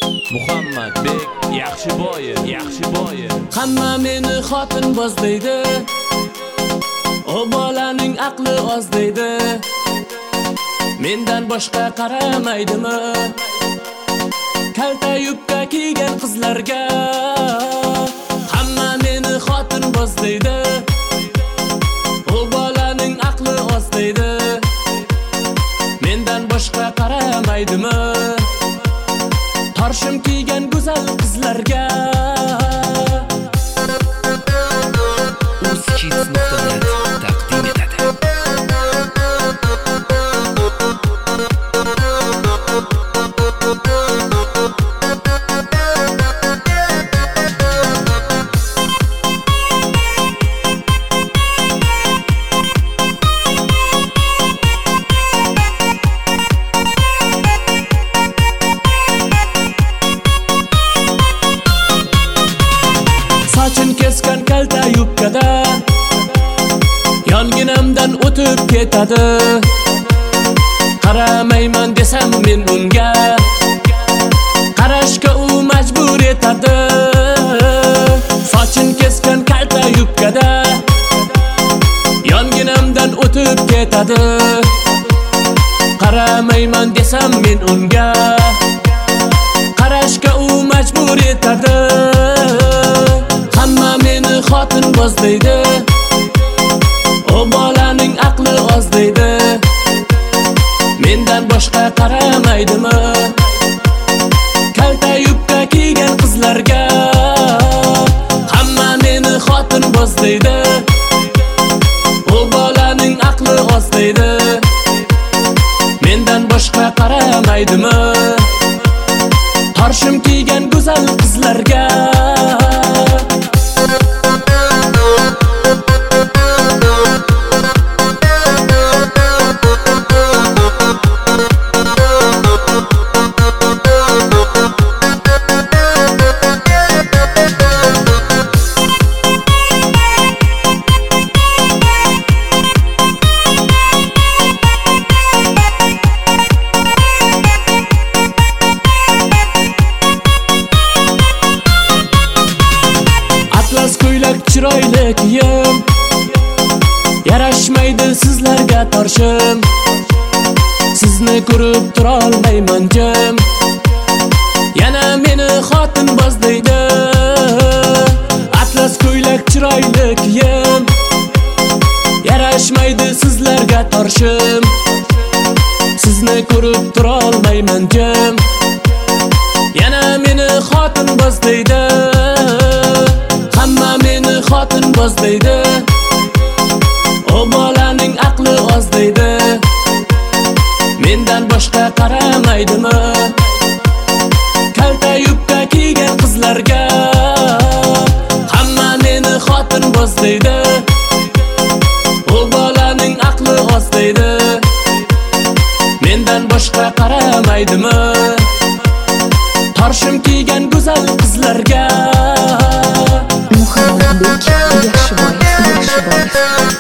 Muhammadbek Yaxshiboyev. Hamma meni xotin boz deydi, o bolaning aqli oz deydi. Mendan boshqa qaramaydimi? Kalta yubka kiygan qizlarga hamma meni xotin boz deydi, o bolaning aqli oz deydi. Mendan boshqa qaramaydimi? Torshim kiygan go'zal qizlarga Uzkids.net taqdim etadi. Sochim kesgan kalta yubkada yonginamdan o'tib ketadi. Qaramayman desam men unga, qarashga u majbur etadi. Sochim kesgan kalta yubkada yonginamdan o'tib ketadi. Qaramayman desam men unga, qarashga u majbur etadi. Hamma meni xotin boz deydi, o bolaning aqli oz deydi. Mendan boshqa qaramaydimi? Kalta yubka kiygan qizlarga hamma meni xotin boz deydi, o bolaning aqli oz deydi. Mendan boshqa qaramaydimi? Torshim kiygan go'zal qizlarga ko'ylak chiroyli kiyim yarashmaydi sizlarga torshim. Sizni ko'rib tura olmayman jim, yana meni xotin boz deydi. Atlas ko'ylak chiroyli kiyim yarashmaydi sizlarga torshim. Sizni ko'rib tura olmayman jim, yana meni xotin boz deydi. Hamma meni xotin boz deydi, o bolaning aqli oz deydi. Mendan boshqa qaramaydimi? Kalta yubka kiygan qizlarga hamma meni xotin boz deydi, o bolaning aqli oz deydi. Mendan boshqa qaramaydimi? Torshim kiygan go'zal qizlarga Muhammadbek Yaxshiboyev.